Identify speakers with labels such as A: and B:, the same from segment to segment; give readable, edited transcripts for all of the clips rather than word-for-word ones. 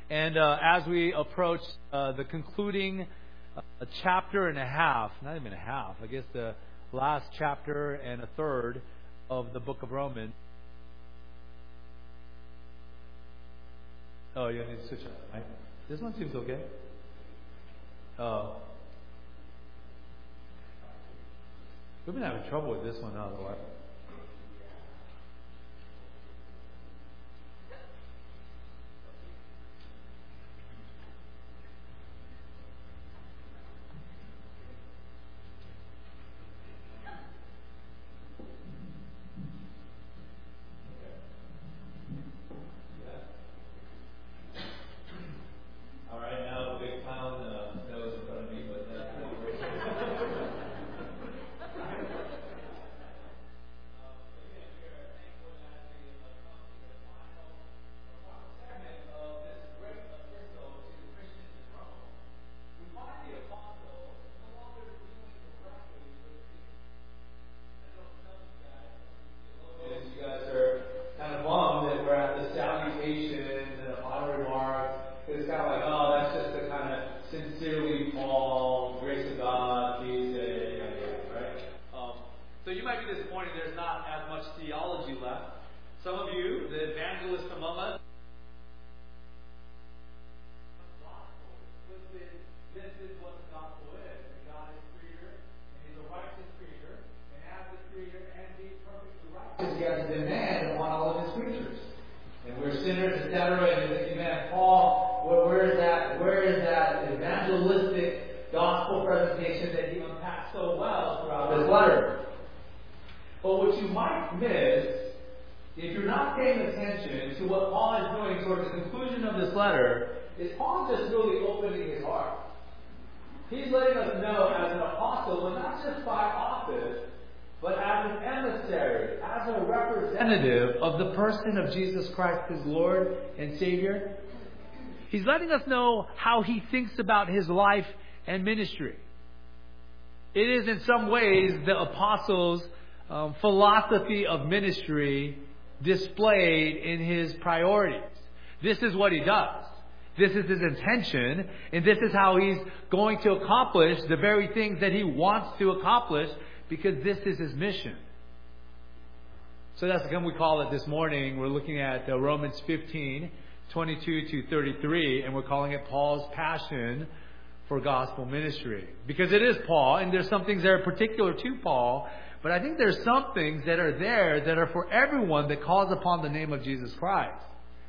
A: And as we approach the concluding chapter and a half, not even a half, I guess the last chapter and a third of the book of Romans. Oh, you need to switch up, right? This one seems okay. We've been having trouble with this one otherwise. Of the person of Jesus Christ, his Lord and Savior. He's letting us know how he thinks about his life and ministry. It is in some ways the apostles' philosophy of ministry displayed in his priorities. This is what he does. This is his intention, and this is how he's going to accomplish the very things that he wants to accomplish, because this is his mission. So that's what we call it this morning. We're looking at Romans 15, 22 to 33, and we're calling it Paul's passion for gospel ministry. Because it is Paul, and there's some things that are particular to Paul, but I think there's some things that are there that are for everyone that calls upon the name of Jesus Christ.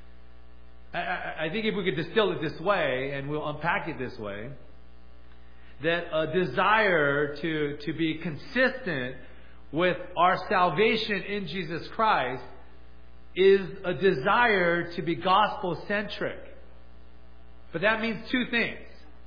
A: I think if we could distill it this way, and we'll unpack it this way, that a desire to be consistent with our salvation in Jesus Christ is a desire to be gospel-centric. But that means two things.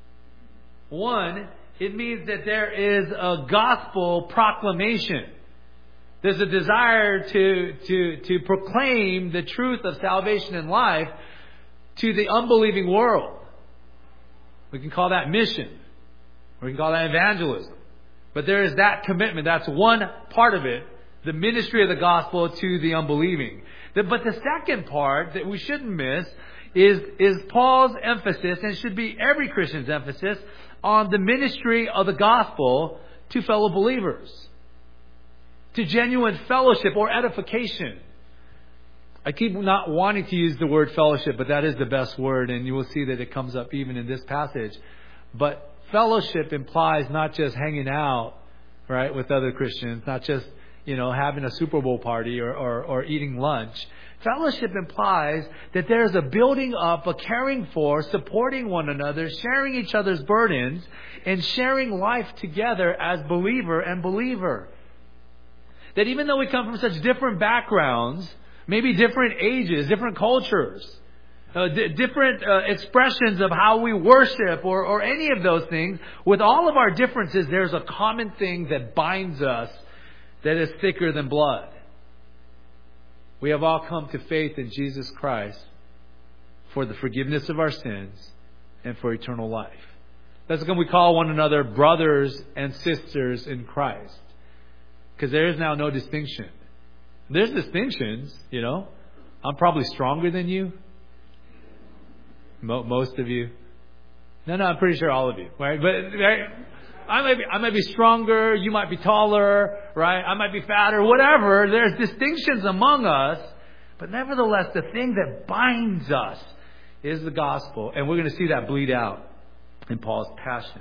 A: One, it means that there is a gospel proclamation. There's a desire to proclaim the truth of salvation and life to the unbelieving world. We can call that mission. Or we can call that evangelism. But there is that commitment. That's one part of it. The ministry of the gospel to the unbelieving. But the second part that we shouldn't miss is Paul's emphasis, and should be every Christian's emphasis, on the ministry of the gospel to fellow believers. To genuine fellowship or edification. I keep not wanting to use the word fellowship, but that is the best word, and you will see that it comes up even in this passage. But fellowship implies not just hanging out, right, with other Christians, not just, having a Super Bowl party or eating lunch. Fellowship implies that there's a building up, a caring for, supporting one another, sharing each other's burdens, and sharing life together as believer and believer. That even though we come from such different backgrounds, maybe different ages, different cultures, different expressions of how we worship or any of those things, with all of our differences, there's a common thing that binds us that is thicker than blood. We have all come to faith in Jesus Christ for the forgiveness of our sins and for eternal life. That's when we call one another brothers and sisters in Christ. Because there is now no distinction. There's distinctions, I'm probably stronger than you. Most of you. No, I'm pretty sure all of you, right? But right, I might be stronger. You might be taller, right? I might be fatter, whatever. There's distinctions among us. But nevertheless, the thing that binds us is the gospel. And we're going to see that bleed out in Paul's passion.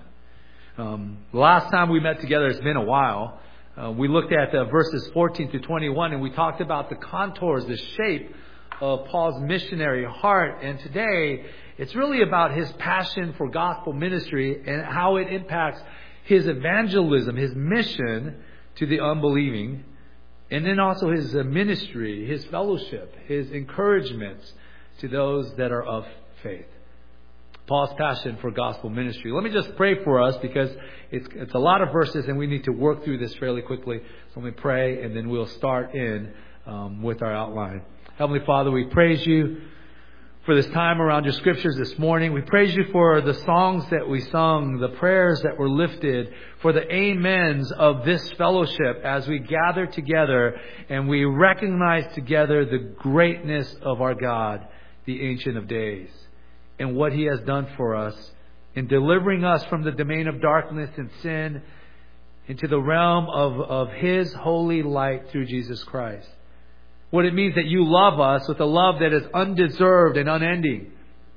A: Last time we met together, it's been a while. We looked at verses 14 to 21, and we talked about the contours, the shape of Paul's missionary heart. And today, it's really about his passion for gospel ministry and how it impacts his evangelism, his mission to the unbelieving. And then also his ministry, his fellowship, his encouragements to those that are of faith. Paul's passion for gospel ministry. Let me just pray for us because it's a lot of verses and we need to work through this fairly quickly. So let me pray and then we'll start in with our outline. Heavenly Father, we praise you for this time around your scriptures this morning. We praise you for the songs that we sung, the prayers that were lifted, for the amens of this fellowship as we gather together and we recognize together the greatness of our God, the Ancient of Days, and what He has done for us in delivering us from the domain of darkness and sin into the realm of His holy light through Jesus Christ. What it means that you love us with a love that is undeserved and unending.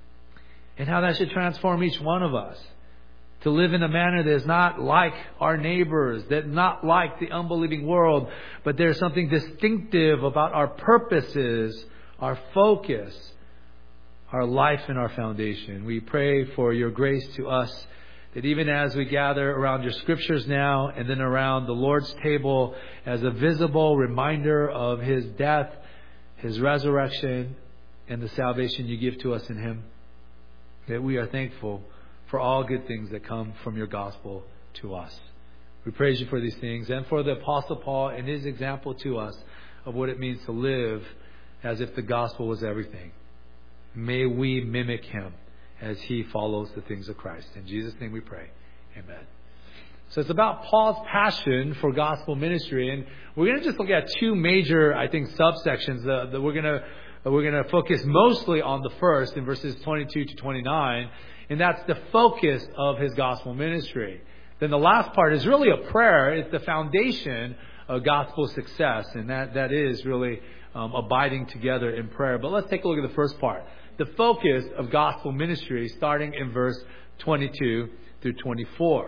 A: And how that should transform each one of us to live in a manner that is not like our neighbors, that not like the unbelieving world, but there's something distinctive about our purposes, our focus, our life and our foundation. We pray for your grace to us, that even as we gather around your scriptures now and then around the Lord's table as a visible reminder of His death, His resurrection, and the salvation you give to us in Him, that we are thankful for all good things that come from your gospel to us. We praise you for these things and for the Apostle Paul and his example to us of what it means to live as if the gospel was everything. May we mimic him as he follows the things of Christ. In Jesus' name we pray. Amen. So it's about Paul's passion for gospel ministry. And we're going to just look at two major, I think, subsections. We're going to focus mostly on the first in verses 22 to 29. And that's the focus of his gospel ministry. Then the last part is really a prayer. It's the foundation of gospel success. And that is really abiding together in prayer. But let's take a look at the first part. The focus of gospel ministry, starting in verse 22 through 24.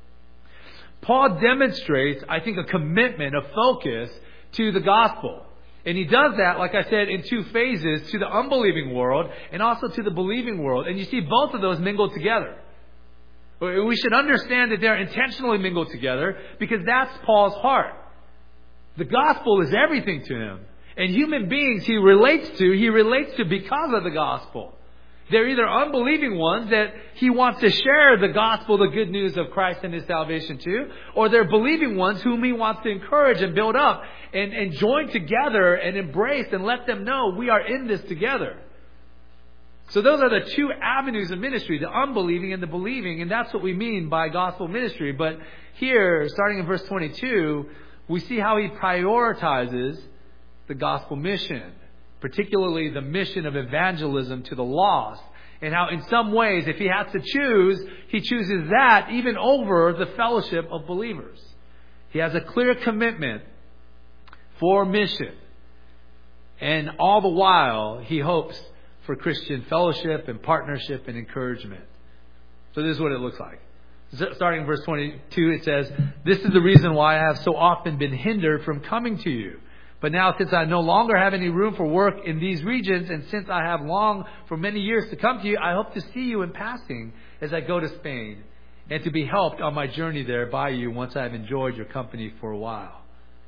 A: Paul demonstrates, I think, a commitment, a focus to the gospel. And he does that, like I said, in two phases, to the unbelieving world and also to the believing world. And you see both of those mingled together. We should understand that they're intentionally mingled together because that's Paul's heart. The gospel is everything to him. And human beings he relates to because of the gospel. They're either unbelieving ones that he wants to share the gospel, the good news of Christ and His salvation to, or they're believing ones whom he wants to encourage and build up and join together and embrace and let them know we are in this together. So those are the two avenues of ministry, the unbelieving and the believing, and that's what we mean by gospel ministry. But here, starting in verse 22, we see how he prioritizes the gospel mission, particularly the mission of evangelism to the lost, and how in some ways, if he has to choose, he chooses that even over the fellowship of believers. He has a clear commitment for mission, and all the while he hopes for Christian fellowship and partnership and encouragement. So this is what it looks like. Starting in verse 22, it says, "This is the reason why I have so often been hindered from coming to you. But now, since I no longer have any room for work in these regions, and since I have longed for many years to come to you, I hope to see you in passing as I go to Spain, and to be helped on my journey there by you once I have enjoyed your company for a while."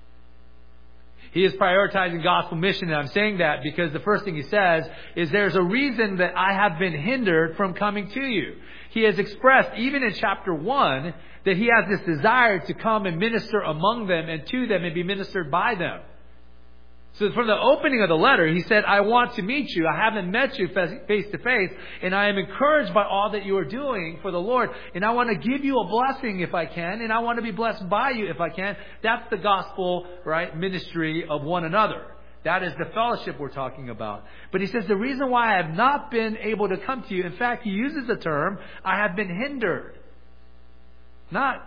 A: He is prioritizing gospel mission, and I'm saying that because the first thing he says is there's a reason that I have been hindered from coming to you. He has expressed, even in chapter 1, that he has this desire to come and minister among them and to them and be ministered by them. So from the opening of the letter, he said, I want to meet you. I haven't met you face to face, and I am encouraged by all that you are doing for the Lord. And I want to give you a blessing if I can, and I want to be blessed by you if I can. That's the gospel, right, ministry of one another. That is the fellowship we're talking about. But he says, the reason why I have not been able to come to you, in fact, he uses the term, I have been hindered. Not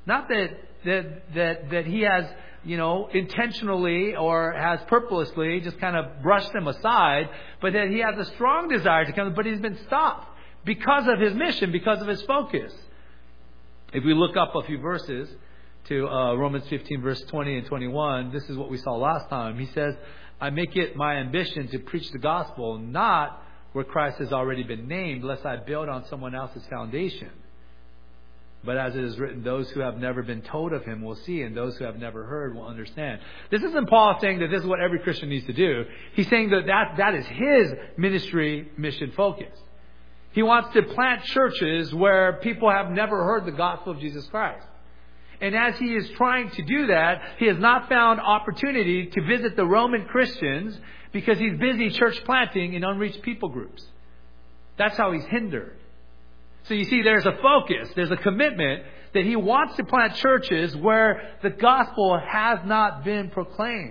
A: that he has, intentionally or has purposely just kind of brushed them aside, but that he has a strong desire to come, but he's been stopped because of his mission, because of his focus. If we look up a few verses to Romans 15, verse 20 and 21, this is what we saw last time. He says, I make it my ambition to preach the gospel, not where Christ has already been named, lest I build on someone else's foundation. But as it is written, those who have never been told of him will see, and those who have never heard will understand. This isn't Paul saying that this is what every Christian needs to do. He's saying that is his ministry mission focus. He wants to plant churches where people have never heard the gospel of Jesus Christ. And as he is trying to do that, he has not found opportunity to visit the Roman Christians because he's busy church planting in unreached people groups. That's how he's hindered. So you see, there's a focus, there's a commitment that he wants to plant churches where the gospel has not been proclaimed.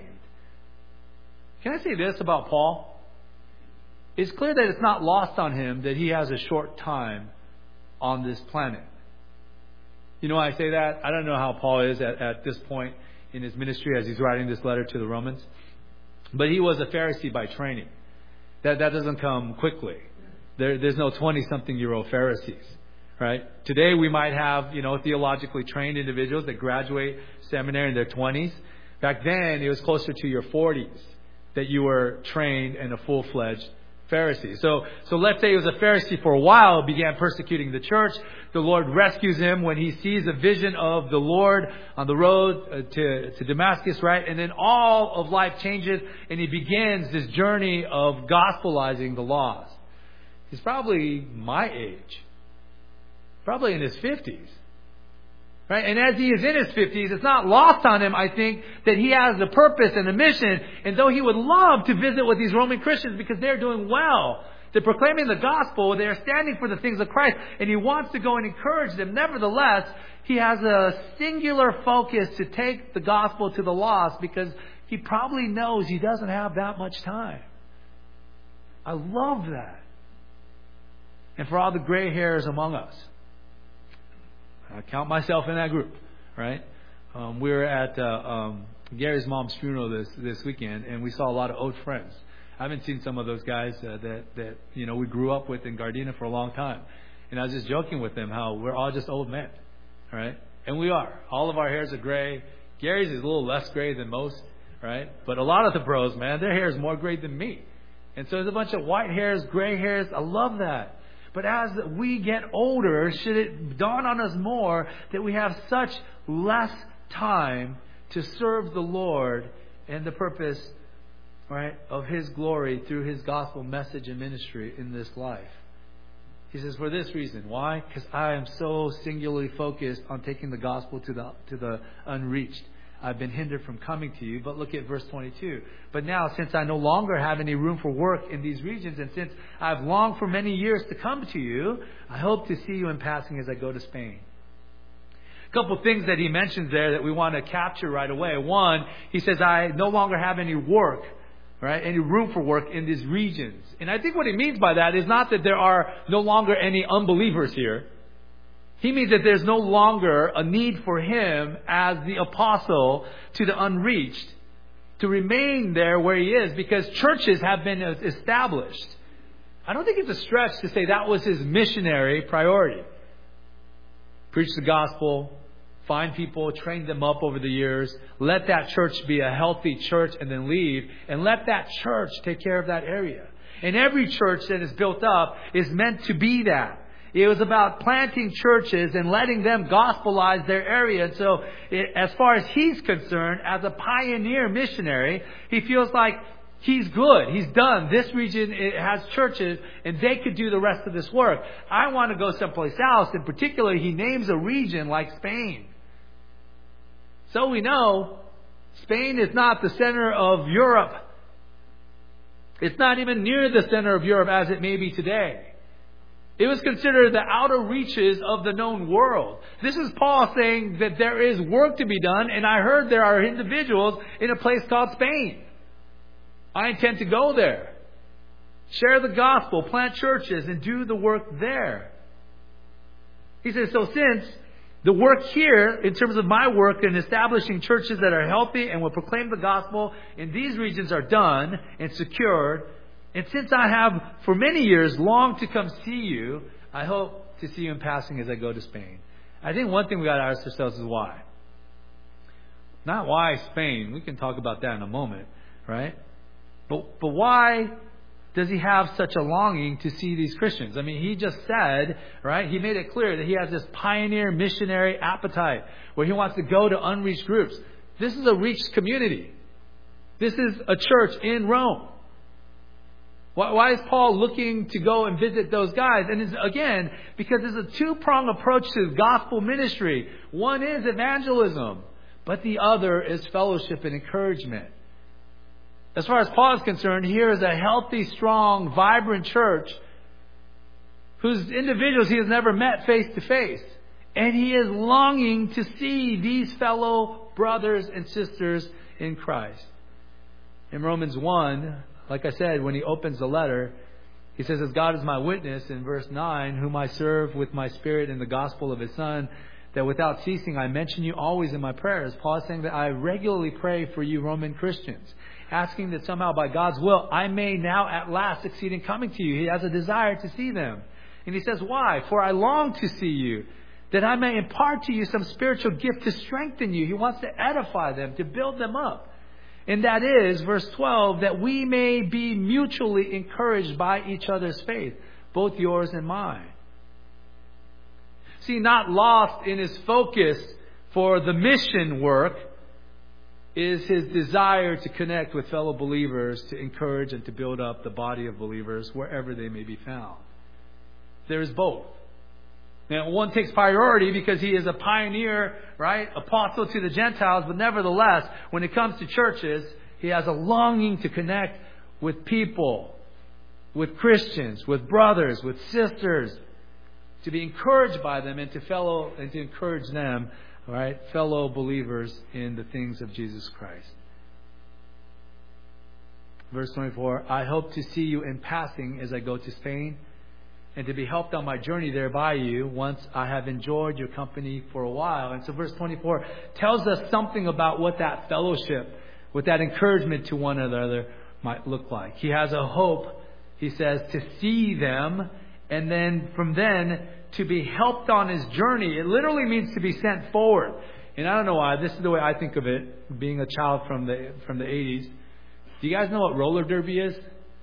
A: Can I say this about Paul? It's clear that it's not lost on him that he has a short time on this planet. You know why I say that? I don't know how Paul is at this point in his ministry as he's writing this letter to the Romans. But he was a Pharisee by training. That doesn't come quickly. There's no 20-something-year-old Pharisees, right? Today we might have, theologically trained individuals that graduate seminary in their 20s. Back then it was closer to your 40s that you were trained in a full-fledged Pharisee. So let's say he was a Pharisee for a while, began persecuting the church. The Lord rescues him when he sees a vision of the Lord on the road to Damascus, right? And then all of life changes and he begins this journey of gospelizing the lost. He's probably my age. Probably in his 50s. Right? And as he is in his 50s, it's not lost on him, I think, that he has a purpose and a mission. And though he would love to visit with these Roman Christians because they're doing well, they're proclaiming the gospel, they're standing for the things of Christ, and he wants to go and encourage them. Nevertheless, he has a singular focus to take the gospel to the lost because he probably knows he doesn't have that much time. I love that. And for all the gray hairs among us, I count myself in that group, right? We were at Gary's mom's funeral this weekend, and we saw a lot of old friends. I haven't seen some of those guys that we grew up with in Gardena for a long time. And I was just joking with them how we're all just old men, right? And we are. All of our hairs are gray. Gary's is a little less gray than most, right? But a lot of the bros, man, their hair is more gray than me. And so there's a bunch of white hairs, gray hairs. I love that. But as we get older, should it dawn on us more that we have such less time to serve the Lord and the purpose, right, of His glory through His gospel message and ministry in this life? He says, for this reason. Why? Because I am so singularly focused on taking the gospel to the unreached. I've been hindered from coming to you. But look at verse 22. But now, since I no longer have any room for work in these regions, and since I've longed for many years to come to you, I hope to see you in passing as I go to Spain. A couple of things that he mentions there that we want to capture right away. One, he says, I no longer have any work, right? Any room for work in these regions. And I think what he means by that is not that there are no longer any unbelievers here. He means that there's no longer a need for him as the apostle to the unreached to remain there where he is because churches have been established. I don't think it's a stretch to say that was his missionary priority. Preach the gospel, find people, train them up over the years, let that church be a healthy church and then leave, and let that church take care of that area. And every church that is built up is meant to be that. It was about planting churches and letting them gospelize their area. And so as far as he's concerned, as a pioneer missionary, he feels like he's good. He's done. This region has churches and they could do the rest of this work. I want to go someplace else. In particular, he names a region like Spain. So we know Spain is not the center of Europe. It's not even near the center of Europe as it may be today. It was considered the outer reaches of the known world. This is Paul saying that there is work to be done, and I heard there are individuals in a place called Spain. I intend to go there. Share the gospel, plant churches, and do the work there. He says, so since the work here, in terms of my work in establishing churches that are healthy and will proclaim the gospel in these regions are done and secured, and since I have for many years longed to come see you, I hope to see you in passing as I go to Spain. I think one thing we got to ask ourselves is why. Not why Spain. We can talk about that in a moment, right? But why does he have such a longing to see these Christians? I mean, he just said, right? He made it clear that he has this pioneer missionary appetite where he wants to go to unreached groups. This is a reached community. This is a church in Rome. Why is Paul looking to go and visit those guys? And it's, again, because it's a two-pronged approach to gospel ministry. One is evangelism, but the other is fellowship and encouragement. As far as Paul is concerned, here is a healthy, strong, vibrant church whose individuals he has never met face to face. And he is longing to see these fellow brothers and sisters in Christ. In Romans 1, like I said, when he opens the letter, he says, as God is my witness, in verse 9, whom I serve with my spirit in the gospel of his Son, that without ceasing I mention you always in my prayers. Paul is saying that I regularly pray for you Roman Christians, asking that somehow by God's will I may now at last succeed in coming to you. He has a desire to see them. And he says, why? For I long to see you, that I may impart to you some spiritual gift to strengthen you. He wants to edify them, to build them up. And that is, verse 12, that we may be mutually encouraged by each other's faith, both yours and mine. See, not lost in his focus for the mission work is his desire to connect with fellow believers, to encourage and to build up the body of believers wherever they may be found. There is both. Now, one takes priority because he is a pioneer, right? Apostle to the Gentiles, but nevertheless, when it comes to churches, he has a longing to connect with people, with Christians, with brothers, with sisters, to be encouraged by them and to encourage them, right, fellow believers in the things of Jesus Christ. Verse 24, I hope to see you in passing as I go to Spain, and to be helped on my journey there by you once I have enjoyed your company for a while. And so verse 24 tells us something about what that fellowship, what that encouragement to one another might look like. He has a hope, he says, to see them, and then from then to be helped on his journey. It literally means to be sent forward. And I don't know why, this is the way I think of it, being a child from the 80s. Do you guys know what roller derby is?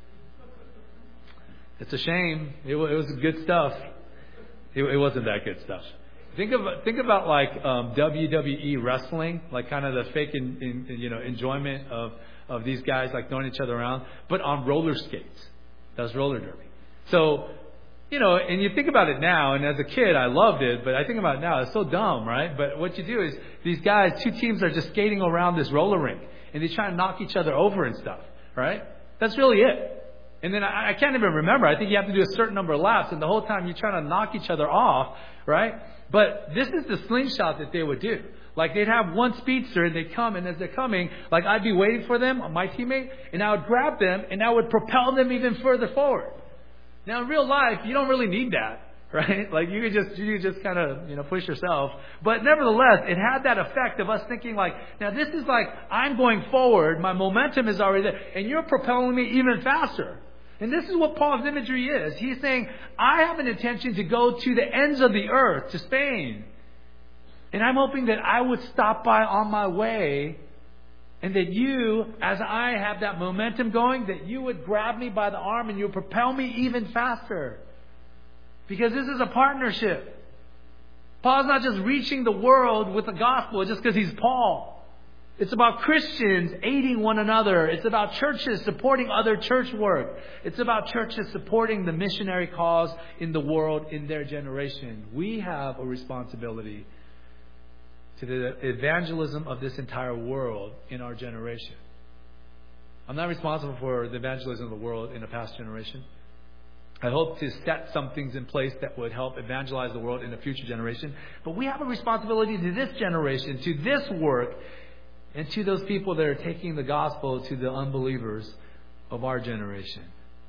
A: It's a shame. It was good stuff. It wasn't that good stuff. Think about like WWE wrestling, like kind of the fake enjoyment of these guys like throwing each other around, but on roller skates. That's roller derby. So, and you think about it now, and as a kid I loved it, but I think about it now, it's so dumb, right? But what you do is these guys, two teams are just skating around this roller rink, and they try to knock each other over and stuff, right? That's really it. And then I can't even remember. I think you have to do a certain number of laps. And the whole time you're trying to knock each other off, right? But this is the slingshot that they would do. Like they'd have one speedster and they'd come. And as they're coming, like I'd be waiting for them, my teammate. And I would grab them and I would propel them even further forward. Now in real life, you don't really need that. Right? Like you just kind of, push yourself. But nevertheless, it had that effect of us thinking like, now this is like, I'm going forward. My momentum is already there. And you're propelling me even faster. And this is what Paul's imagery is. He's saying, I have an intention to go to the ends of the earth, to Spain. And I'm hoping that I would stop by on my way. And that you, as I have that momentum going, that you would grab me by the arm and you would propel me even faster. Because this is a partnership. Paul's not just reaching the world with the gospel just because he's Paul. It's about Christians aiding one another. It's about churches supporting other church work. It's about churches supporting the missionary cause in the world in their generation. We have a responsibility to the evangelism of this entire world in our generation. I'm not responsible for the evangelism of the world in a past generation. I hope to set some things in place that would help evangelize the world in a future generation. But we have a responsibility to this generation, to this work, and to those people that are taking the gospel to the unbelievers of our generation.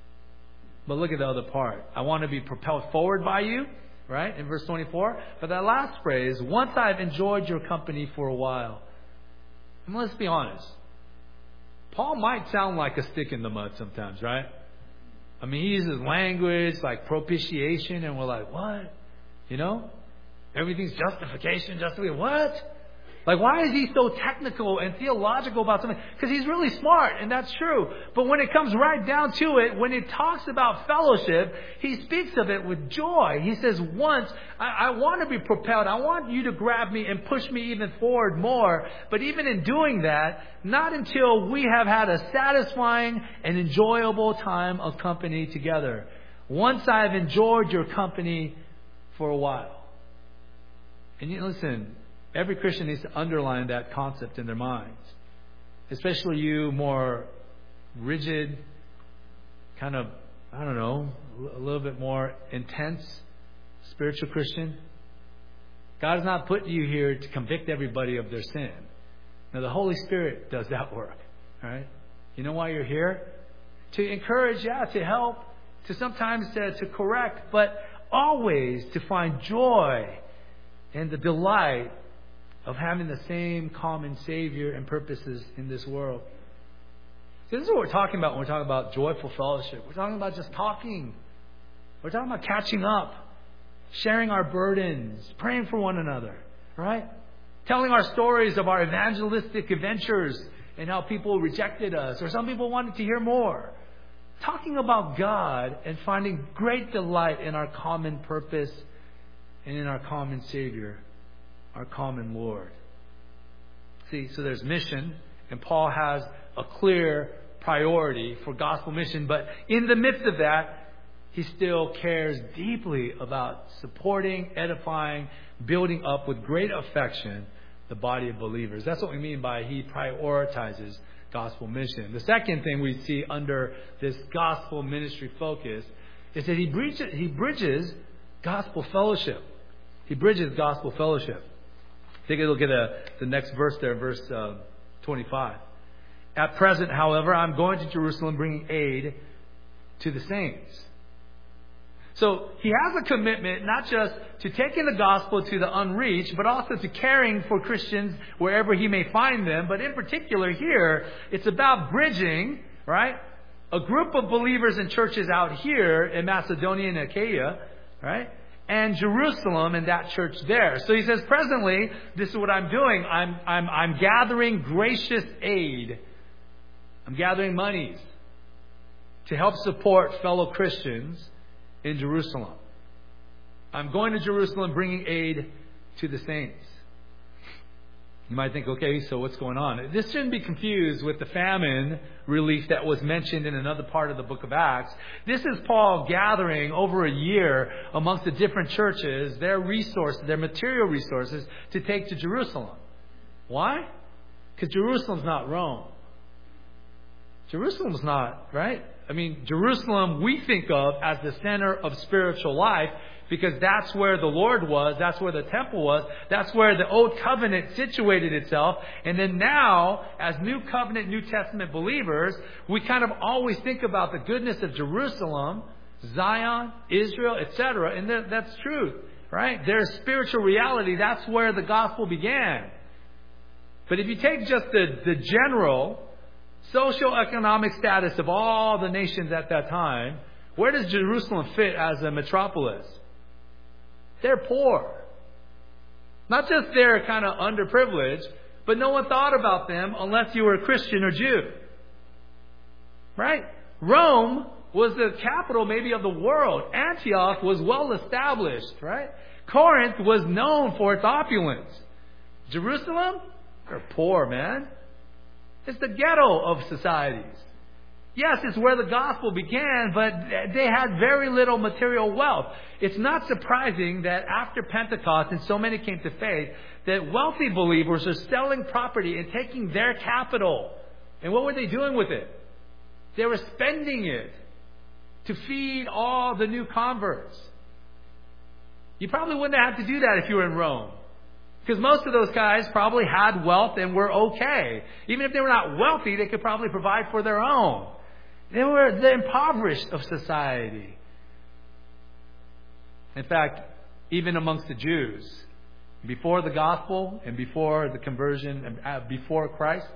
A: But look at the other part. I want to be propelled forward by you, right? In verse 24. But that last phrase, once I've enjoyed your company for a while. And let's be honest. Paul might sound like a stick in the mud sometimes, right? I mean, he uses language like propitiation, and we're like, what? You know? Everything's justification. What? Like, why is he so technical and theological about something? Because he's really smart, and that's true. But when it comes right down to it, when it talks about fellowship, he speaks of it with joy. He says, once, I want to be propelled. I want you to grab me and push me even forward more. But even in doing that, not until we have had a satisfying and enjoyable time of company together. Once I've enjoyed your company for a while. And you listen, every Christian needs to underline that concept in their minds. Especially you more rigid, kind of, I don't know, a little bit more intense spiritual Christian. God has not put you here to convict everybody of their sin. Now the Holy Spirit does that work. All right? You know why you're here? To encourage, to help, to sometimes to correct, but always to find joy and the delight of having the same common Savior and purposes in this world. So this is what we're talking about when we're talking about joyful fellowship. We're talking about just talking. We're talking about catching up, sharing our burdens, praying for one another, right? Telling our stories of our evangelistic adventures and how people rejected us, or some people wanted to hear more. Talking about God and finding great delight in our common purpose and in our common Savior, our common Lord. See, so there's mission, and Paul has a clear priority for gospel mission, but in the midst of that, he still cares deeply about supporting, edifying, building up with great affection the body of believers. That's what we mean by he prioritizes gospel mission. The second thing we see under this gospel ministry focus is that he bridges gospel fellowship. He bridges gospel fellowship. Take a look at the next verse there, verse 25. At present, however, I'm going to Jerusalem bringing aid to the saints. So he has a commitment not just to taking the gospel to the unreached, but also to caring for Christians wherever he may find them. But in particular here, it's about bridging, right, a group of believers in churches out here in Macedonia and Achaia, right, and Jerusalem and that church there. So he says, presently, this is what I'm doing. I'm gathering gracious aid. I'm gathering monies to help support fellow Christians in Jerusalem. I'm going to Jerusalem bringing aid to the saints. You might think, okay, so what's going on? This shouldn't be confused with the famine relief that was mentioned in another part of the book of Acts. This is Paul gathering over a year amongst the different churches, their resources, their material resources to take to Jerusalem. Why? Because Jerusalem's not Rome. Jerusalem's not, right? I mean, Jerusalem we think of as the center of spiritual life because that's where the Lord was. That's where the temple was. That's where the Old Covenant situated itself. And then now, as New Covenant, New Testament believers, we kind of always think about the goodness of Jerusalem, Zion, Israel, etc. And that's true, right? There's spiritual reality. That's where the gospel began. But if you take just the general socioeconomic status of all the nations at that time, where does Jerusalem fit as a metropolis? They're poor. Not just they're kind of underprivileged, but no one thought about them unless you were a Christian or Jew. Right? Rome was the capital maybe of the world. Antioch was well established, right? Corinth was known for its opulence. Jerusalem? They're poor, man. It's the ghetto of societies. Yes, it's where the gospel began, but they had very little material wealth. It's not surprising that after Pentecost and so many came to faith, that wealthy believers are selling property and taking their capital. And what were they doing with it? They were spending it to feed all the new converts. You probably wouldn't have to do that if you were in Rome. Because most of those guys probably had wealth and were okay. Even if they were not wealthy, they could probably provide for their own. They were the impoverished of society. In fact, even amongst the Jews, before the gospel and before the conversion, before Christ,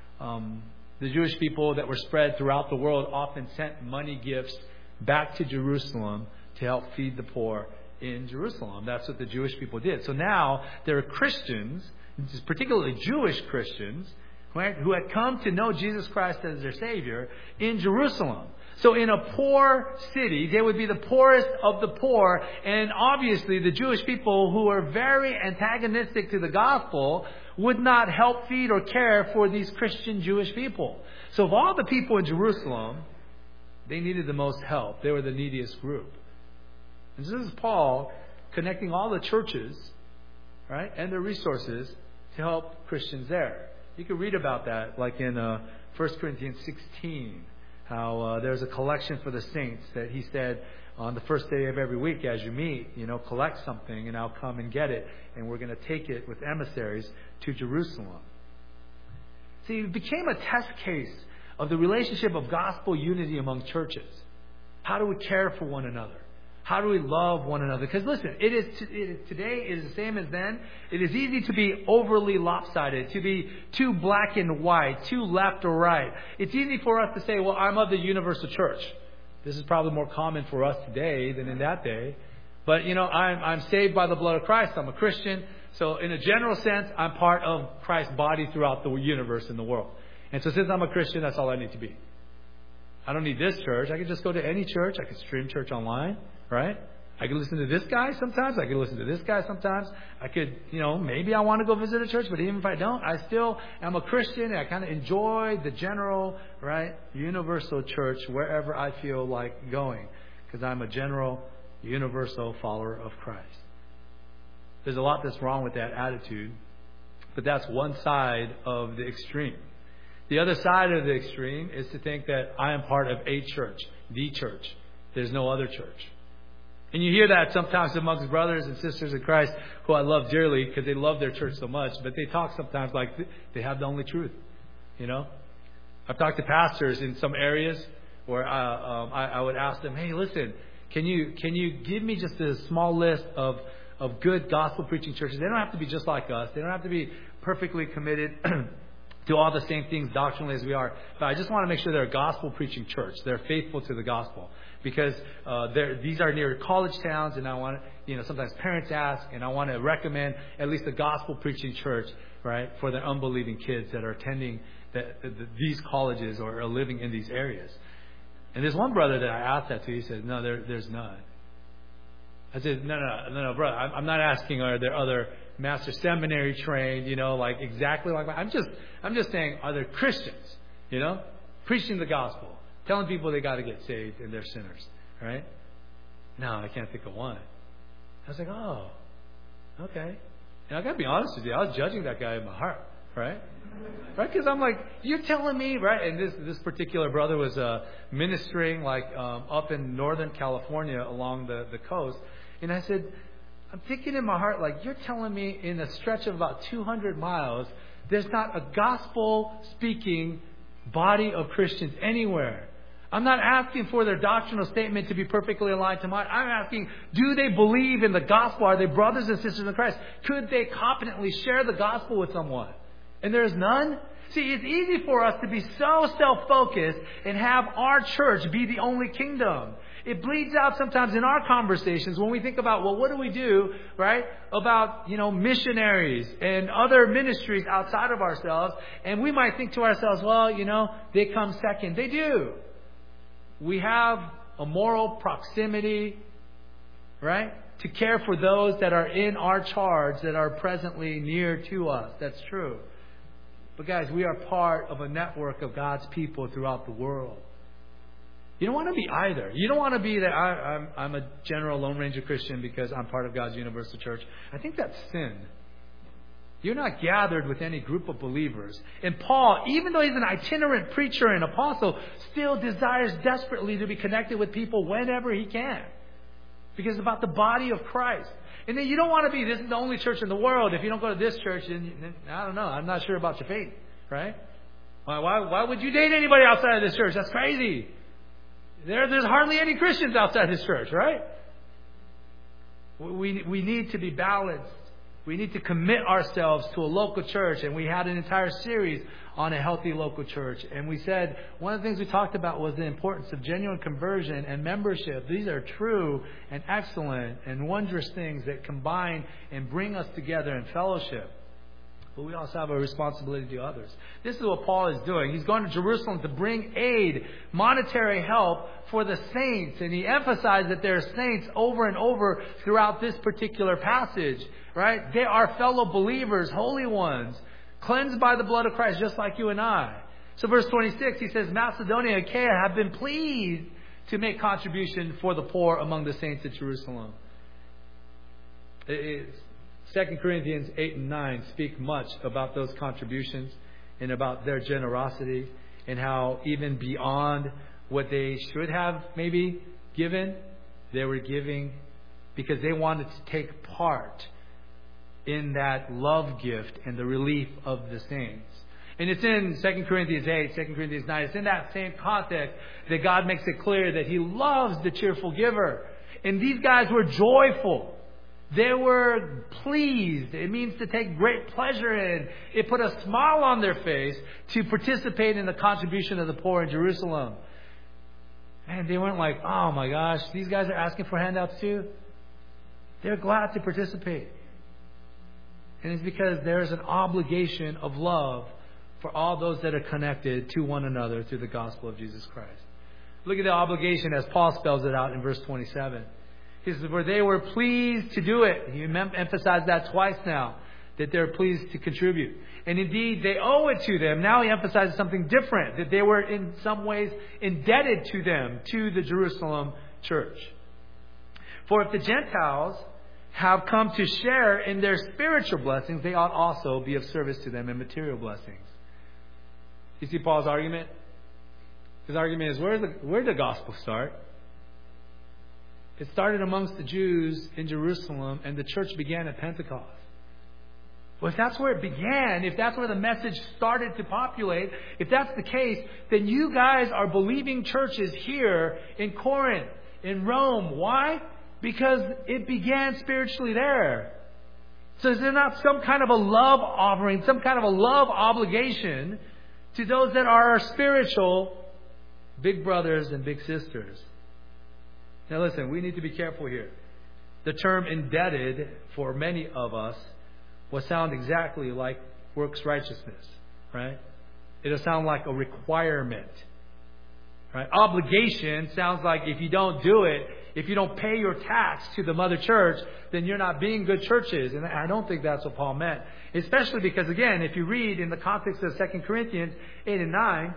A: the Jewish people that were spread throughout the world often sent money gifts back to Jerusalem to help feed the poor in Jerusalem. That's what the Jewish people did. So now there are Christians, particularly Jewish Christians, who had come to know Jesus Christ as their Savior in Jerusalem. So in a poor city, they would be the poorest of the poor. And obviously the Jewish people, who are very antagonistic to the gospel, would not help feed or care for these Christian Jewish people. So of all the people in Jerusalem, they needed the most help. They were the neediest group. And so this is Paul connecting all the churches, right, and their resources to help Christians there. You can read about that, like in 1 Corinthians 16, how there's a collection for the saints that he said, on the first day of every week as you meet, collect something and I'll come and get it. And we're going to take it with emissaries to Jerusalem. See, it became a test case of the relationship of gospel unity among churches. How do we care for one another? How do we love one another? Because listen, today is the same as then. It is easy to be overly lopsided, to be too black and white, too left or right. It's easy for us to say, well, I'm of the universal church. This is probably more common for us today than in that day. But, I'm saved by the blood of Christ. I'm a Christian. So in a general sense, I'm part of Christ's body throughout the universe and the world. And so since I'm a Christian, that's all I need to be. I don't need this church. I can just go to any church. I can stream church online, right? I can listen to this guy sometimes. I can listen to this guy sometimes. I could, maybe I want to go visit a church, but even if I don't, I still am a Christian. I kind of enjoy the general, right, universal church wherever I feel like going, because I'm a general, universal follower of Christ. There's a lot that's wrong with that attitude, but that's one side of the extreme. The other side of the extreme is to think that I am part of a church, the church. There's no other church. And you hear that sometimes amongst brothers and sisters in Christ who I love dearly because they love their church so much, but they talk sometimes like they have the only truth. I've talked to pastors in some areas where I would ask them, hey, listen, can you give me just a small list of good gospel preaching churches? They don't have to be just like us. They don't have to be perfectly committed to all the same things doctrinally as we are. But I just want to make sure they're a gospel preaching church. They're faithful to the gospel. Because these are near college towns, and I want to, sometimes parents ask, and I want to recommend at least a gospel preaching church, right, for their unbelieving kids that are attending these colleges or are living in these areas. And there's one brother that I asked that to. He said, no, there's none. I said, no, brother. I'm not asking are there other master seminary trained, like exactly like that. I'm just saying, are there Christians, preaching the gospel, telling people they got to get saved and they're sinners, right? No, I can't think of one. I was like, oh, okay. And I got to be honest with you, I was judging that guy in my heart, right? Right? Because I'm like, you're telling me, right? And this particular brother was ministering up in Northern California along the coast. And I said, I'm thinking in my heart, you're telling me in a stretch of about 200 miles, there's not a gospel-speaking body of Christians anywhere. I'm not asking for their doctrinal statement to be perfectly aligned to mine. I'm asking, do they believe in the gospel? Are they brothers and sisters in Christ? Could they competently share the gospel with someone? And there's none? See, it's easy for us to be so self-focused and have our church be the only kingdom. It bleeds out sometimes in our conversations when we think about, well, what do we do, right, about, missionaries and other ministries outside of ourselves. And we might think to ourselves, well, they come second. They do. We have a moral proximity, right, to care for those that are in our charge, that are presently near to us. That's true. But guys, we are part of a network of God's people throughout the world. You don't want to be either. You don't want to be that I'm a general Lone Ranger Christian because I'm part of God's universal church. I think that's sin. You're not gathered with any group of believers. And Paul, even though he's an itinerant preacher and apostle, still desires desperately to be connected with people whenever he can. Because it's about the body of Christ. And then you don't want to be, this is the only church in the world. If you don't go to this church, then I don't know. I'm not sure about your faith. Right? Why would you date anybody outside of this church? That's crazy. There's hardly any Christians outside this church, right? We need to be balanced. We need to commit ourselves to a local church. And we had an entire series on a healthy local church. And we said one of the things we talked about was the importance of genuine conversion and membership. These are true and excellent and wondrous things that combine and bring us together in fellowship. But we also have a responsibility to others. This is what Paul is doing. He's going to Jerusalem to bring aid, monetary help for the saints. And he emphasized that there are saints over and over throughout this particular passage. Right? They are fellow believers, holy ones, cleansed by the blood of Christ, just like you and I. So verse 26, he says, Macedonia and Achaia have been pleased to make contribution for the poor among the saints at Jerusalem. 2 Corinthians 8 and 9 speak much about those contributions and about their generosity and how even beyond what they should have maybe given, they were giving because they wanted to take part in that love gift and the relief of the saints. And it's in 2 Corinthians 8, 2 Corinthians 9. It's in that same context that God makes it clear that He loves the cheerful giver. And these guys were joyful. They were pleased. It means to take great pleasure in. It put a smile on their face to participate in the contribution of the poor in Jerusalem. And they weren't like, oh my gosh, these guys are asking for handouts too. They're glad to participate. And it's because there's an obligation of love for all those that are connected to one another through the gospel of Jesus Christ. Look at the obligation as Paul spells it out in verse 27. He says, for they were pleased to do it. He emphasized that twice now, that they're pleased to contribute. And indeed, they owe it to them. Now he emphasizes something different, that they were in some ways indebted to them, to the Jerusalem church. For if the Gentiles have come to share in their spiritual blessings, they ought also be of service to them in material blessings. You see Paul's argument? His argument is, where did the gospel start? It started amongst the Jews in Jerusalem, and the church began at Pentecost. Well, if that's where it began, if that's where the message started to populate, if that's the case, then you guys are believing churches here in Corinth, in Rome. Why? Because it began spiritually there. So is there not some kind of a love offering, some kind of a love obligation to those that are our spiritual big brothers and big sisters? Now listen, we need to be careful here. The term indebted for many of us will sound exactly like works righteousness, right? It'll sound like a requirement, right? Obligation sounds like if you don't do it, if you don't pay your tax to the mother church, then you're not being good churches. And I don't think that's what Paul meant. Especially because, again, if you read in the context of 2 Corinthians 8 and 9,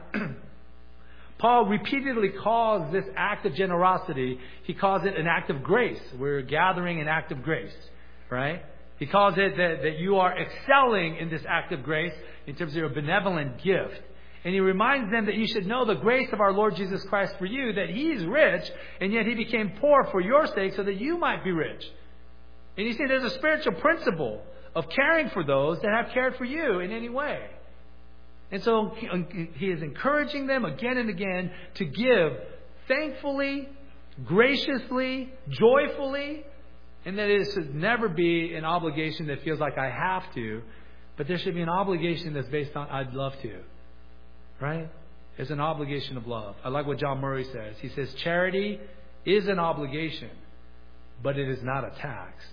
A: Paul repeatedly calls this act of generosity, he calls it an act of grace. We're gathering an act of grace, right? He calls it that you are excelling in this act of grace in terms of your benevolent gift. And he reminds them that you should know the grace of our Lord Jesus Christ for you, that He is rich, and yet He became poor for your sake so that you might be rich. And you see, there's a spiritual principle of caring for those that have cared for you in any way. And so he is encouraging them again and again to give thankfully, graciously, joyfully, and that it should never be an obligation that feels like I have to, but there should be an obligation that's based on I'd love to. Right? It's an obligation of love. I like what John Murray says. He says, charity is an obligation, but it is not a tax.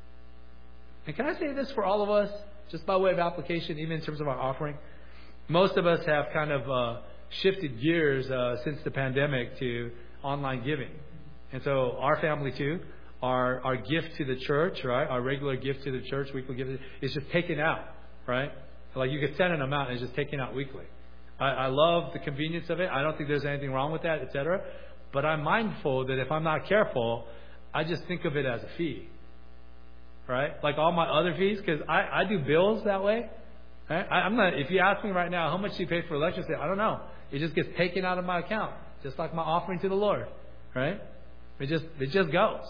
A: And can I say this for all of us, just by way of application, even in terms of our offering? Most of us have kind of shifted gears since the pandemic to online giving. And so our family too, our gift to the church, right? Our regular gift to the church, weekly gift, is just taken out, right? Like you could send an amount and it's just taken out weekly. I love the convenience of it. I don't think there's anything wrong with that, etc. But I'm mindful that if I'm not careful, I just think of it as a fee. Right? Like all my other fees, because I do bills that way. Right? I'm not. If you ask me right now, how much do you pay for electricity? I don't know. It just gets taken out of my account, just like my offering to the Lord. Right? It just goes.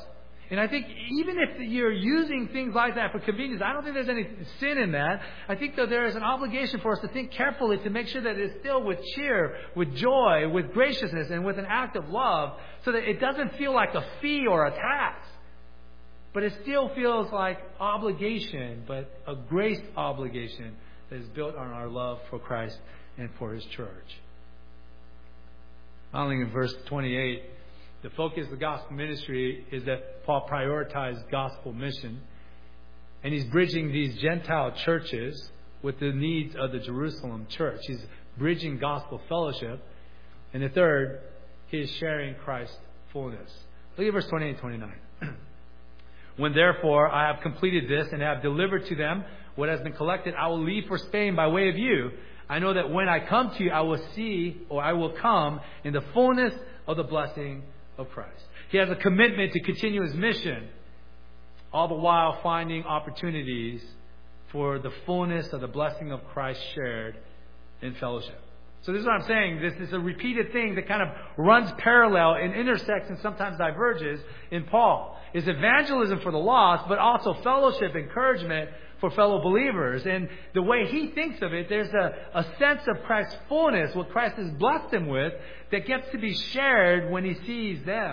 A: And I think even if you're using things like that for convenience, I don't think there's any sin in that. I think that there is an obligation for us to think carefully to make sure that it's still with cheer, with joy, with graciousness, and with an act of love, so that it doesn't feel like a fee or a tax. But it still feels like obligation, but a grace obligation that is built on our love for Christ and for His church. Finally, in verse 28, the focus of the gospel ministry is that Paul prioritized gospel mission. And he's bridging these Gentile churches with the needs of the Jerusalem church. He's bridging gospel fellowship. And the third, he is sharing Christ's fullness. Look at verse 28 and 29. When therefore I have completed this and have delivered to them what has been collected, I will leave for Spain by way of you. I know that when I come to you, I will come in the fullness of the blessing of Christ. He has a commitment to continue his mission, all the while finding opportunities for the fullness of the blessing of Christ shared in fellowship. So this is what I'm saying. This is a repeated thing that kind of runs parallel and intersects and sometimes diverges in Paul. Is evangelism for the lost, but also fellowship, encouragement for fellow believers. And the way he thinks of it, there's a sense of Christ's fullness, what Christ has blessed him with, that gets to be shared when he sees them.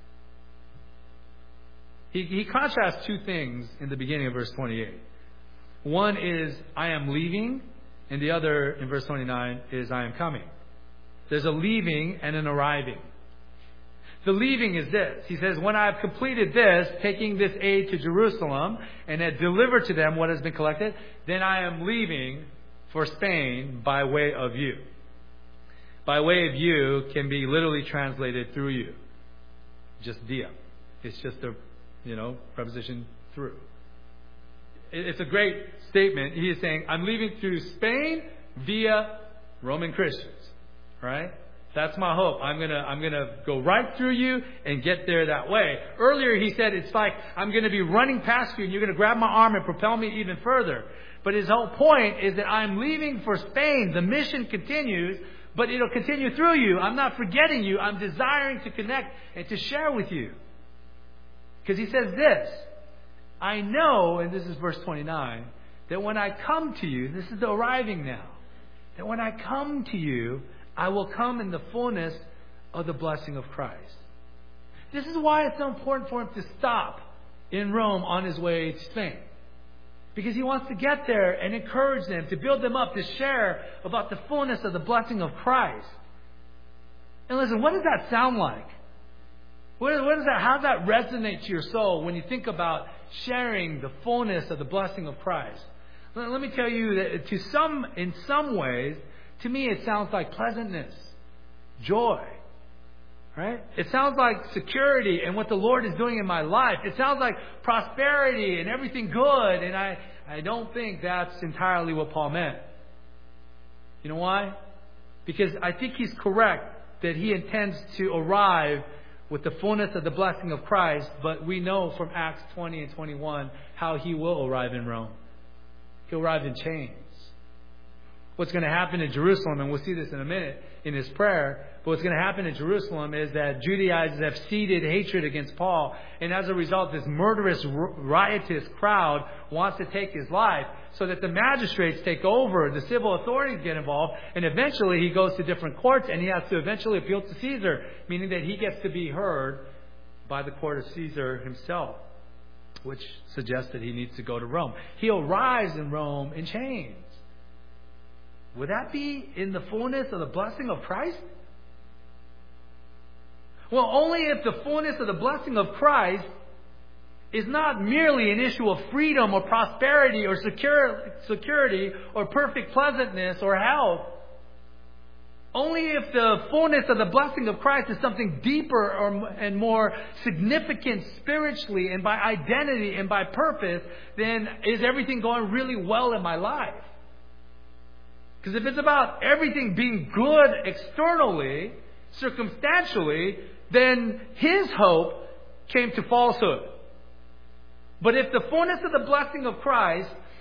A: He contrasts two things in the beginning of verse 28. One is, I am leaving, and the other, in verse 29, is, I am coming. There's a leaving and an arriving. The leaving is this. He says, when I have completed this, taking this aid to Jerusalem, and had delivered to them what has been collected, then I am leaving for Spain by way of you. By way of you can be literally translated through you. Just dia. It's just a, preposition through. It's a great statement. He is saying, I'm leaving through Spain via Roman Christians. Right? That's my hope. I'm gonna go right through you and get there that way. Earlier he said it's like I'm gonna be running past you and you're gonna grab my arm and propel me even further. But his whole point is that I'm leaving for Spain. The mission continues, but it'll continue through you. I'm not forgetting you. I'm desiring to connect and to share with you. Because he says this, I know, and this is verse 29, that when I come to you, this is the arriving now, that when I come to you, I will come in the fullness of the blessing of Christ. This is why it's so important for him to stop in Rome on his way to Spain. Because he wants to get there and encourage them, to build them up, to share about the fullness of the blessing of Christ. And listen, what does that sound like? What does that? How does that resonate to your soul when you think about sharing the fullness of the blessing of Christ? Let me tell you that in some ways, to me, it sounds like pleasantness, joy, right? It sounds like security and what the Lord is doing in my life. It sounds like prosperity and everything good. And I don't think that's entirely what Paul meant. You know why? Because I think he's correct that he intends to arrive with the fullness of the blessing of Christ. But we know from Acts 20 and 21 how he will arrive in Rome. He'll arrive in chains. What's going to happen in Jerusalem, and we'll see this in a minute in his prayer, but what's going to happen in Jerusalem is that Judaizers have seeded hatred against Paul, and as a result, this murderous, riotous crowd wants to take his life, so that the magistrates take over, the civil authorities get involved, and eventually he goes to different courts, and he has to eventually appeal to Caesar, meaning that he gets to be heard by the court of Caesar himself, which suggests that he needs to go to Rome. He'll rise in Rome in chains. Would that be in the fullness of the blessing of Christ? Well, only if the fullness of the blessing of Christ is not merely an issue of freedom or prosperity or security or perfect pleasantness or health. Only if the fullness of the blessing of Christ is something deeper and more significant spiritually and by identity and by purpose, then is everything going really well in my life. Because if it's about everything being good externally, circumstantially, then his hope came to falsehood. But if the fullness of the blessing of Christ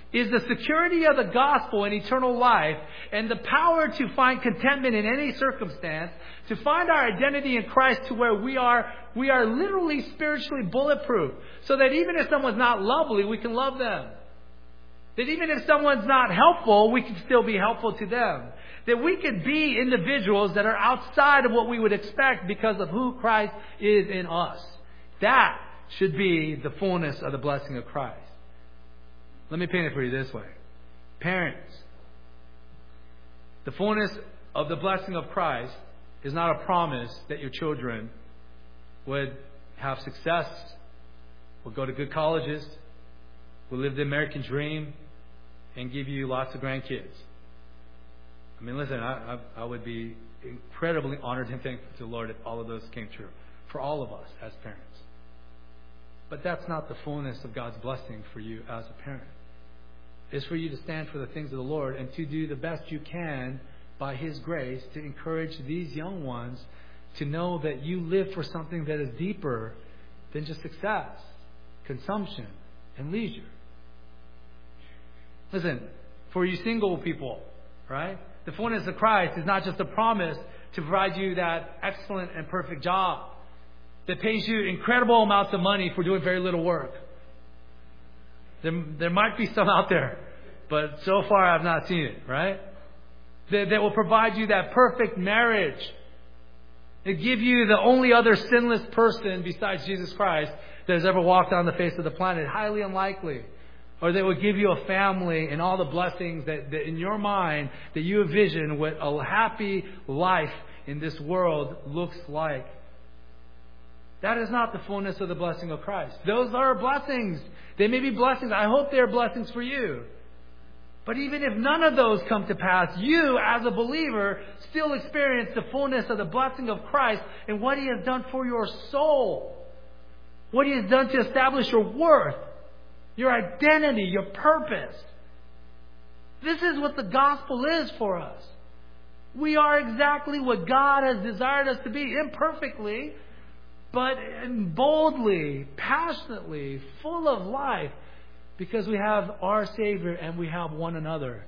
A: is the security of the gospel and eternal life and the power to find contentment in any circumstance, to find our identity in Christ to where we are literally spiritually bulletproof. So that even if someone's not lovely, we can love them. That even if someone's not helpful, we can still be helpful to them. That we could be individuals that are outside of what we would expect because of who Christ is in us. That should be the fullness of the blessing of Christ. Let me paint it for you this way. Parents, the fullness of the blessing of Christ is not a promise that your children would have success, will go to good colleges, will live the American dream, and give you lots of grandkids. I mean, listen, I would be incredibly honored and thankful to the Lord if all of those came true for all of us as parents. But that's not the fullness of God's blessing for you as a parent. It's for you to stand for the things of the Lord and to do the best you can by His grace to encourage these young ones to know that you live for something that is deeper than just success, consumption, and leisure. Listen, for you single people, right? The fullness of Christ is not just a promise to provide you that excellent and perfect job that pays you incredible amounts of money for doing very little work. There might be some out there, but so far I've not seen it, right? That will provide you that perfect marriage. That give you the only other sinless person besides Jesus Christ that has ever walked on the face of the planet. Highly unlikely. Or that would give you a family and all the blessings that in your mind that you envision what a happy life in this world looks like. That is not the fullness of the blessing of Christ. Those are blessings. They may be blessings. I hope they are blessings for you. But even if none of those come to pass, you as a believer still experience the fullness of the blessing of Christ and what He has done for your soul. What He has done to establish your worth, your identity, your purpose. This is what the gospel is for us. We are exactly what God has desired us to be, imperfectly, but boldly, passionately, full of life, because we have our Savior and we have one another.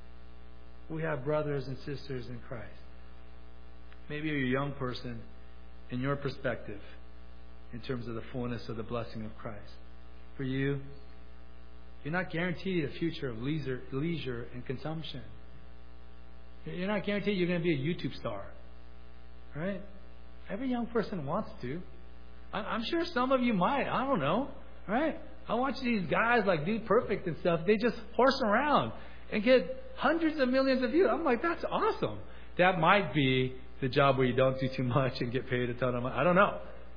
A: We have brothers and sisters in Christ. Maybe you're a young person in your perspective in terms of the fullness of the blessing of Christ. For you, you're not guaranteed a future of leisure and consumption. You're not guaranteed you're going to be a YouTube star. Right? Every young person wants to. I'm sure some of you might. I don't know. Right? I watch these guys like Dude Perfect and stuff. They just horse around and get hundreds of millions of views. I'm like, that's awesome. That might be the job where you don't do too much and get paid a ton of money. I don't know.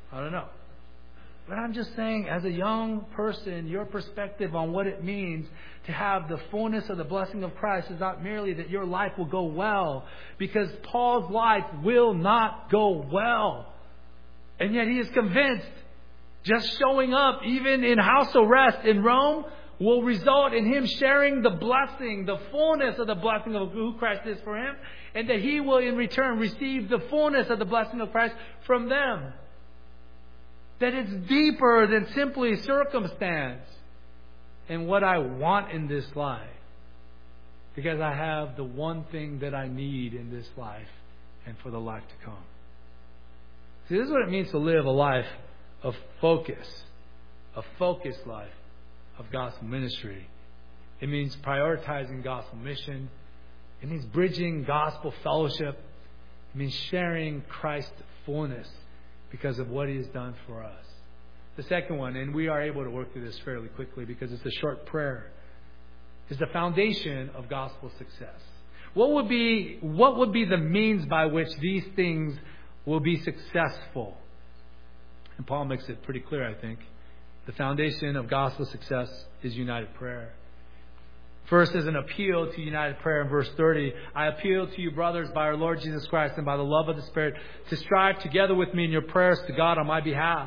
A: But I'm just saying, as a young person, your perspective on what it means to have the fullness of the blessing of Christ is not merely that your life will go well, because Paul's life will not go well. And yet he is convinced just showing up, even in house arrest in Rome, will result in him sharing the blessing, the fullness of the blessing of who Christ is for him, and that he will in return receive the fullness of the blessing of Christ from them. That it's deeper than simply circumstance and what I want in this life. Because I have the one thing that I need in this life and for the life to come. See, this is what it means to live a life of focus. A focused life of gospel ministry. It means prioritizing gospel mission. It means bridging gospel fellowship. It means sharing Christ's fullness because of what He has done for us. The second one, and we are able to work through this fairly quickly because it's a short prayer, is the foundation of gospel success. What would be the means by which these things will be successful? And Paul makes it pretty clear, I think. The foundation of gospel success is united prayer. First is an appeal to united prayer in verse 30. I appeal to you, brothers, by our Lord Jesus Christ and by the love of the Spirit, to strive together with me in your prayers to God on my behalf.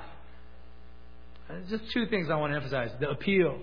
A: Just two things I want to emphasize. The appeal.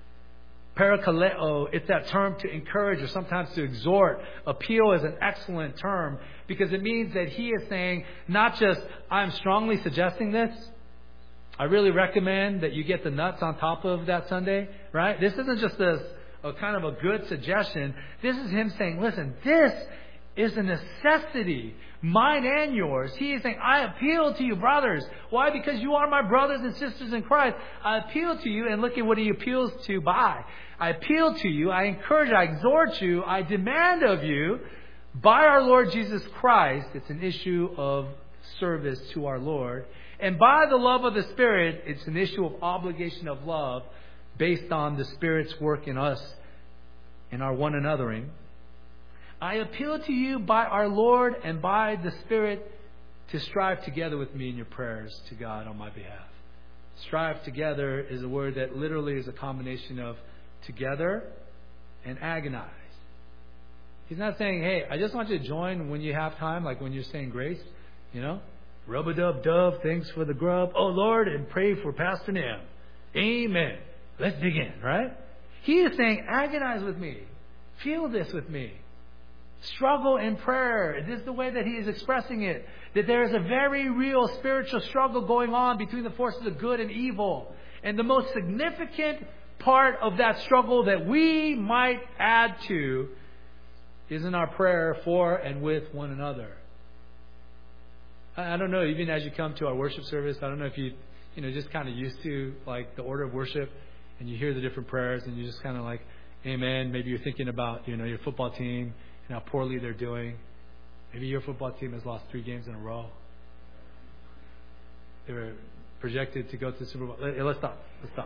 A: Parakaleo, it's that term to encourage or sometimes to exhort. Appeal is an excellent term because it means that he is saying not just, I'm strongly suggesting this. I really recommend that you get the nuts on top of that sundae, right? This isn't just this, a kind of a good suggestion. This is him saying, listen, this is a necessity, mine and yours. He is saying, I appeal to you, brothers. Why? Because you are my brothers and sisters in Christ. I appeal to you, and look at what he appeals to by. I appeal to you, I encourage, I exhort you, I demand of you, by our Lord Jesus Christ. It's an issue of service to our Lord. And by the love of the Spirit, it's an issue of obligation of love based on the Spirit's work in us, in our one anothering. I appeal to you by our Lord and by the Spirit to strive together with me in your prayers to God on my behalf. Strive together is a word that literally is a combination of together and agonize. He's not saying, hey, I just want you to join when you have time, like when you're saying grace, rub-a-dub-dub, thanks for the grub. Oh, Lord, and pray for Pastor Nim. Amen. Let's begin, right? He is saying, agonize with me. Feel this with me. Struggle in prayer. This is the way that he is expressing it. That there is a very real spiritual struggle going on between the forces of good and evil. And the most significant part of that struggle that we might add to is in our prayer for and with one another. I don't know, even as you come to our worship service, I don't know if you just kind of used to like the order of worship and you hear the different prayers and you just kind of like, amen. Maybe you're thinking about, your football team and how poorly they're doing. Maybe your football team has lost 3 games in a row. They were projected to go to the Super Bowl. Let's stop.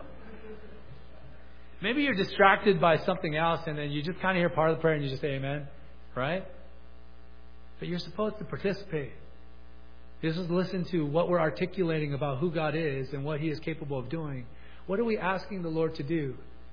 A: Maybe you're distracted by something else and then you just kind of hear part of the prayer and you just say amen, right? But you're supposed to participate. You're supposed to listen to what we're articulating about who God is and what He is capable of doing. What are we asking the Lord to do?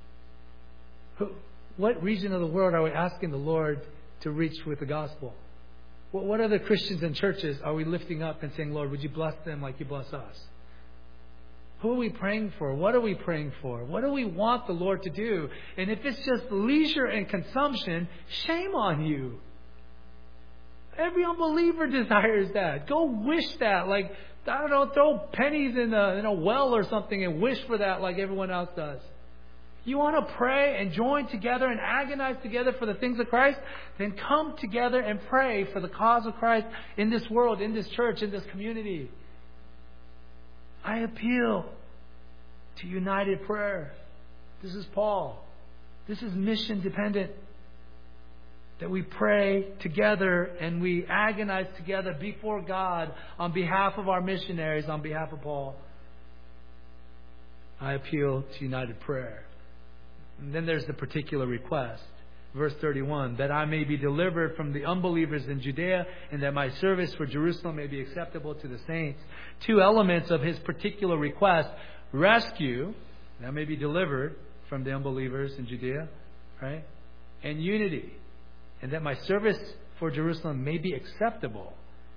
A: What region of the world are we asking the Lord to reach with the gospel? What other Christians and churches are we lifting up and saying, Lord, would you bless them like you bless us? Who are we praying for? What are we praying for? What do we want the Lord to do? And if it's just leisure and consumption, shame on you. Every unbeliever desires that. Go wish that. Like, I don't know, throw pennies in a well or something and wish for that like everyone else does. You want to pray and join together and agonize together for the things of Christ? Then come together and pray for the cause of Christ in this world, in this church, in this community. I appeal to united prayer. This is Paul. This is mission dependent. That we pray together and we agonize together before God on behalf of our missionaries, on behalf of Paul. I appeal to united prayer. And then there's the particular request. Verse 31, that I may be delivered from the unbelievers in Judea and that my service for Jerusalem may be acceptable to the saints. 2 elements of his particular request. Rescue, that I may be delivered from the unbelievers in Judea, right? And unity, and that my service for Jerusalem may be acceptable.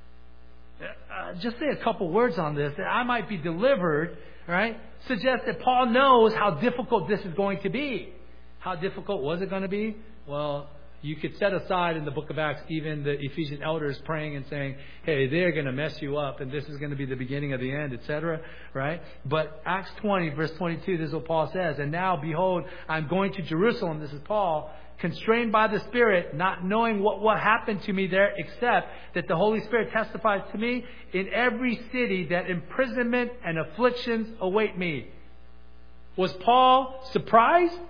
A: Just say a couple words on this. That I might be delivered, right? Suggests that Paul knows how difficult this is going to be. How difficult was it going to be? Well, you could set aside in the book of Acts even the Ephesian elders praying and saying, hey, they're going to mess you up and this is going to be the beginning of the end, etc. Right? But Acts 20, verse 22, this is what Paul says. And now, behold, I'm going to Jerusalem. This is Paul. Constrained by the Spirit, not knowing what happened to me there, except that the Holy Spirit testifies to me in every city that imprisonment and afflictions await me. Was Paul surprised?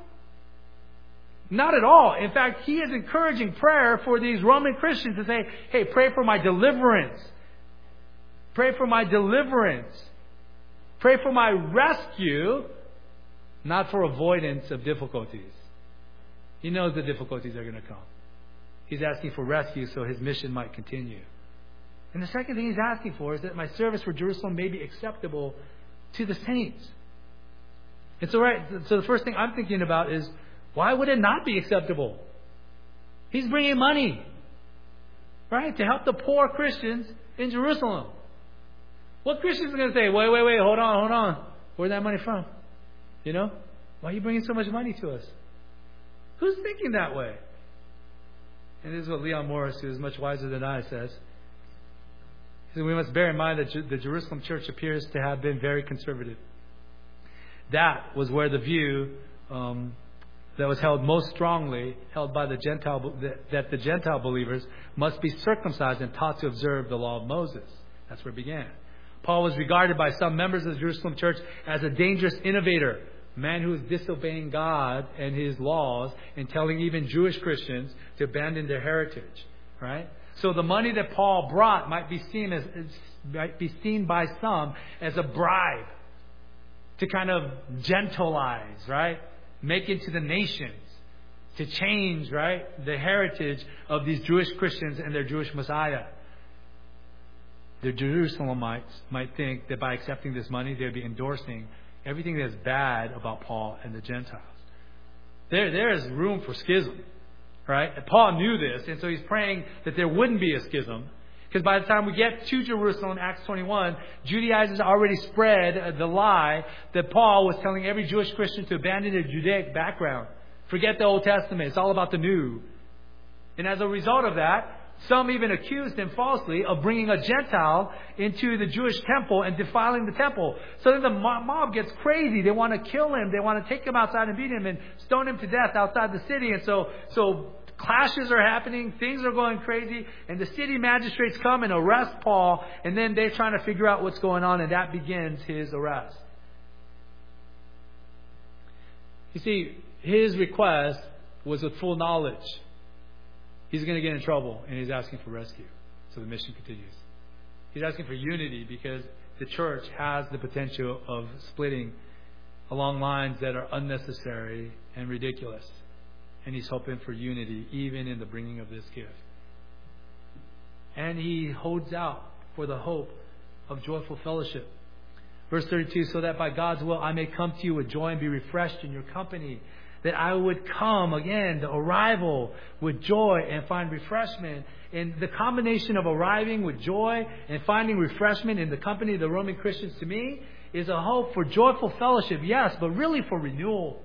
A: Not at all. In fact, he is encouraging prayer for these Roman Christians to say, hey, pray for my deliverance. Pray for my deliverance. Pray for my rescue, not for avoidance of difficulties. He knows the difficulties are going to come. He's asking for rescue so his mission might continue. And the second thing he's asking for is that my service for Jerusalem may be acceptable to the saints. And so the first thing I'm thinking about is, why would it not be acceptable? He's bringing money, right, to help the poor Christians in Jerusalem. What Christians are going to say, wait, hold on. Where's that money from? Why are you bringing so much money to us? Who's thinking that way? And this is what Leon Morris, who is much wiser than I, says. He said, we must bear in mind that the Jerusalem church appears to have been very conservative. That was where the view that was held most strongly, held by the Gentile, that the Gentile believers must be circumcised and taught to observe the law of Moses. That's where it began. Paul was regarded by some members of the Jerusalem church as a dangerous innovator, a man who was disobeying God and His laws and telling even Jewish Christians to abandon their heritage. Right? So the money that Paul brought might be seen by some as a bribe to kind of gentilize, right? Make it to the nations, to change, right, the heritage of these Jewish Christians and their Jewish Messiah. The Jerusalemites might think that by accepting this money, they'd be endorsing everything that's bad about Paul and the Gentiles. There is room for schism, right? And Paul knew this, and so he's praying that there wouldn't be a schism. Because by the time we get to Jerusalem, Acts 21, Judaizers already spread the lie that Paul was telling every Jewish Christian to abandon their Judaic background. Forget the Old Testament. It's all about the new. And as a result of that, some even accused him falsely of bringing a Gentile into the Jewish temple and defiling the temple. So then the mob gets crazy. They want to kill him. They want to take him outside and beat him and stone him to death outside the city. And so clashes are happening, things are going crazy, and the city magistrates come and arrest Paul, and then they're trying to figure out what's going on, and that begins his arrest. You see, his request was with full knowledge. He's going to get in trouble, and he's asking for rescue. So the mission continues. He's asking for unity because the church has the potential of splitting along lines that are unnecessary and ridiculous. And he's hoping for unity even in the bringing of this gift. And he holds out for the hope of joyful fellowship. Verse 32, so that by God's will I may come to you with joy and be refreshed in your company. That I would come, again, the arrival with joy and find refreshment. And the combination of arriving with joy and finding refreshment in the company of the Roman Christians, to me, is a hope for joyful fellowship, yes, but really for renewal,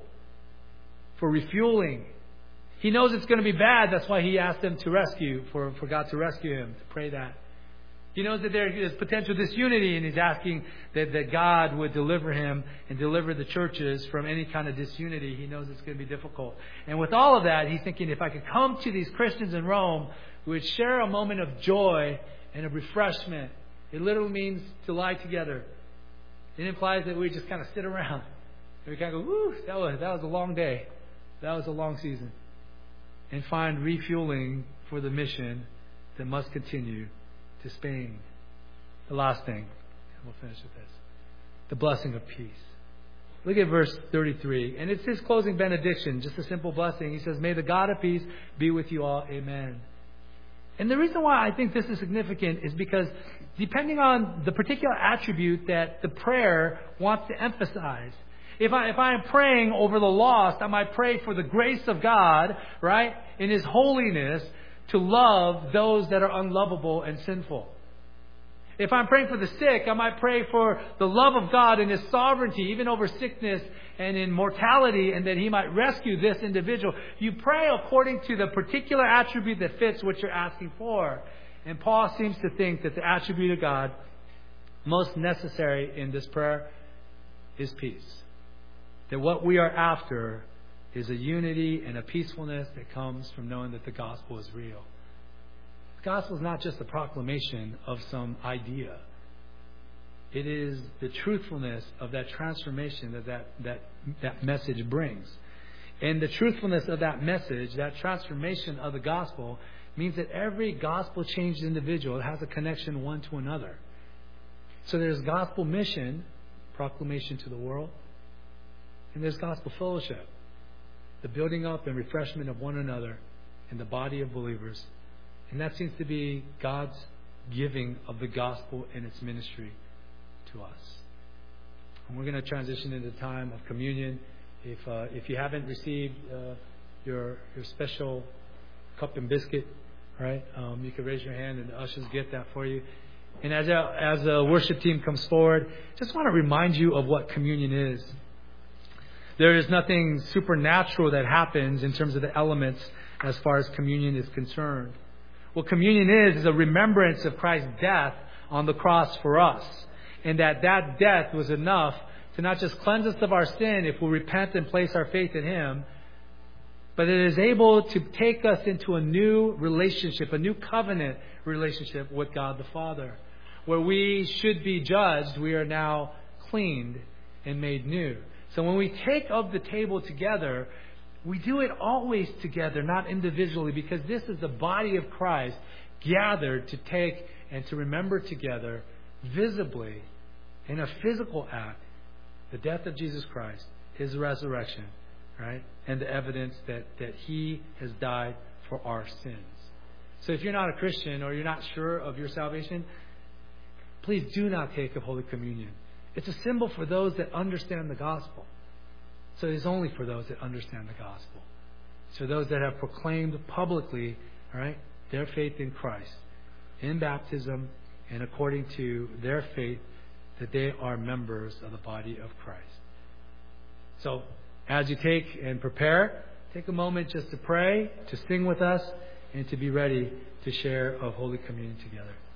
A: for refueling. He knows it's going to be bad. That's why he asked them to rescue, for God to rescue him, to pray that. He knows that there is potential disunity, and he's asking that God would deliver him and deliver the churches from any kind of disunity. He knows it's going to be difficult. And with all of that, he's thinking, if I could come to these Christians in Rome who would share a moment of joy and of refreshment. It literally means to lie together. It implies that we just kind of sit around. And we kind of go, woo, that was a long day. That was a long season. And find refueling for the mission that must continue to Spain. The last thing, and we'll finish with this. The blessing of peace. Look at verse 33. And it's his closing benediction, just a simple blessing. He says, may the God of peace be with you all. Amen. And the reason why I think this is significant is because depending on the particular attribute that the prayer wants to emphasize, if I am praying over the lost, I might pray for the grace of God, right, in His holiness to love those that are unlovable and sinful. If I'm praying for the sick, I might pray for the love of God in His sovereignty, even over sickness and in mortality, and that He might rescue this individual. You pray according to the particular attribute that fits what you're asking for. And Paul seems to think that the attribute of God most necessary in this prayer is peace. That what we are after is a unity and a peacefulness that comes from knowing that the gospel is real. The gospel is not just a proclamation of some idea. It is the truthfulness of that transformation that message brings. And the truthfulness of that message, that transformation of the gospel, means that every gospel-changed individual has a connection one to another. So there's gospel mission, proclamation to the world, and there's gospel fellowship, the building up and refreshment of one another in the body of believers. And that seems to be God's giving of the gospel and its ministry to us. And we're going to transition into the time of communion. If you haven't received your special cup and biscuit, right, you can raise your hand and the ushers get that for you. And as a worship team comes forward, just want to remind you of what communion is. There is nothing supernatural that happens in terms of the elements as far as communion is concerned. What communion is a remembrance of Christ's death on the cross for us. And that death was enough to not just cleanse us of our sin if we repent and place our faith in Him, but it is able to take us into a new relationship, a new covenant relationship with God the Father. Where we should be judged, we are now cleaned and made new. So when we take of the table together, we do it always together, not individually, because this is the body of Christ gathered to take and to remember together visibly in a physical act the death of Jesus Christ, His resurrection, right? And the evidence that He has died for our sins. So if you're not a Christian or you're not sure of your salvation, please do not take of Holy Communion. It's a symbol for those that understand the gospel. So it is only for those that understand the gospel. It's for those that have proclaimed publicly, right, their faith in Christ in baptism and according to their faith that they are members of the body of Christ. So as you take and prepare, take a moment just to pray, to sing with us, and to be ready to share of Holy Communion together.